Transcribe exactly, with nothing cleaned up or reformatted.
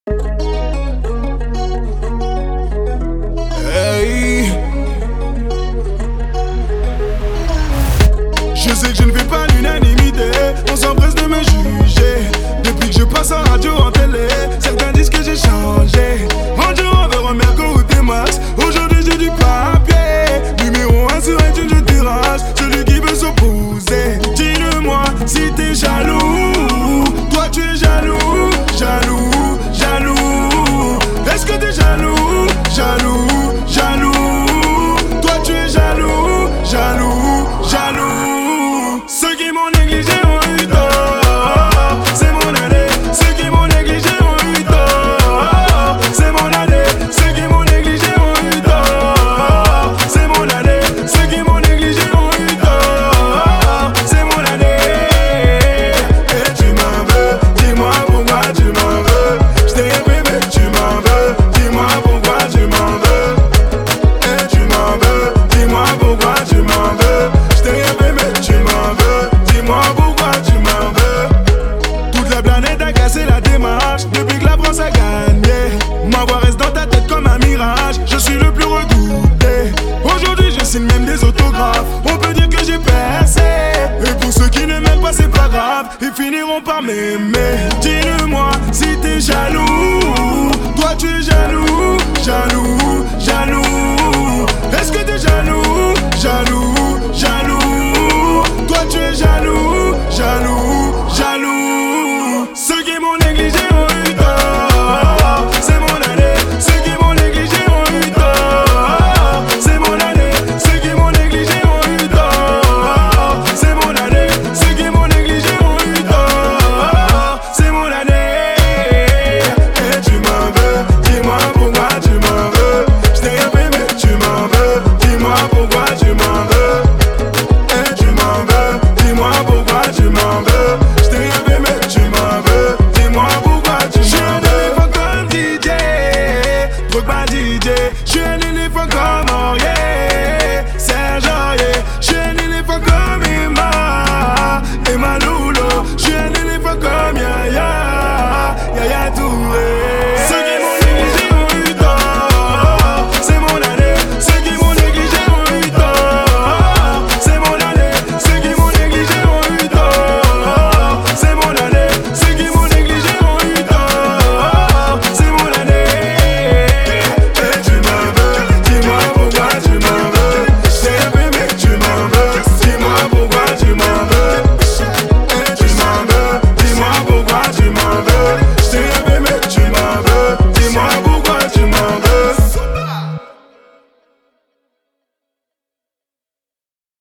Hey. Je sais que je ne fais pas l'unanimité, on s'empresse de me juger. Depuis que je passe en radio, en télé, certains disent que j'ai changé. Rendu envers un merco ou des max, aujourd'hui j'ai du papier. Numéro un sur iTunes, je tirage, celui qui veut s'opposer. Dis-le-moi si t'es jaloux, toi tu es jaloux, jaloux, jaloux. Est-ce que t'es jaloux, jaloux, jaloux? Toi tu es jaloux, jaloux, jaloux. Ceux qui m'ont négligé ont eu tort, c'est mon année. Ceux qui m'ont négligé ont eu tort, c'est mon année. Ceux qui m'ont négligé ont eu tort, c'est mon année. Ceux qui m'ont négligé ont eu tort, c'est mon année. Et tu m'en veux, dis-moi pourquoi tu m'en veux. Je t'ai aimé mais tu m'en veux, dis-moi pourquoi tu m'en veux. Et tu m'en veux, dis-moi pourquoi tu m'en veux. Je t'ai aimé mais tu m'en veux, dis-moi pourquoi tu m'en veux. Toute la planète a cassé la démarche depuis que la France a gagné. Ma voix reste dans ta tête comme un mirage, je suis le plus redouté. Aujourd'hui je signe même des autographes, on peut dire que j'ai percé. Et pour ceux qui ne m'aiment pas c'est pas grave, ils finiront par m'aimer. Dis-le